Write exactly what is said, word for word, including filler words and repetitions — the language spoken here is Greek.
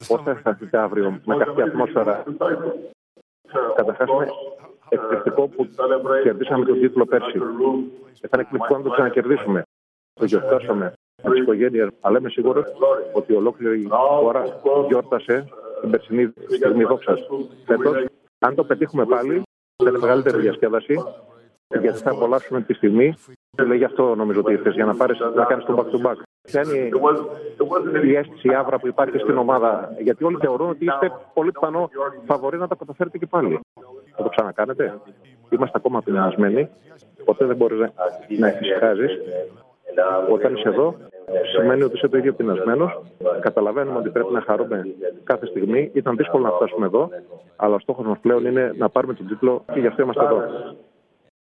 Πώς θα αισθανθείτε αύριο με αυτή την ατμόσφαιρα? Καταρχάς, είναι εκπληκτικό που κερδίσαμε τον τίτλο πέρσι. Ήταν εκπληκτικό να το ξανακερδίσουμε. Το γιορτάσαμε με τις οικογένειες, αλλά είμαι σίγουρος ότι ολόκληρη η χώρα γιόρτασε την περσινή στιγμή δόξας. Φέτος, αν το πετύχουμε πάλι, θα είναι μεγαλύτερη διασκέδαση, γιατί θα απολαύσουμε τη στιγμή. Γι' αυτό νομίζω ότι ήρθες, για να, πάρεις, να κάνεις το back-to-back. Ποια είναι η αίσθηση, η άβρα που υπάρχει στην ομάδα? Γιατί όλοι θεωρούν ότι είστε πολύ πιθανό φαβορί να τα καταφέρετε και πάλι. Θα το ξανακάνετε? Είμαστε ακόμα πεινασμένοι. Ποτέ δεν μπορείς να εφησυχάζεις. Όταν είσαι εδώ, σημαίνει ότι είσαι το ίδιο πεινασμένος. Καταλαβαίνουμε ότι πρέπει να χαρούμε κάθε στιγμή. Ήταν δύσκολο να φτάσουμε εδώ, αλλά ο στόχος μας πλέον είναι να πάρουμε τον τίτλο και γι' αυτό είμαστε εδώ.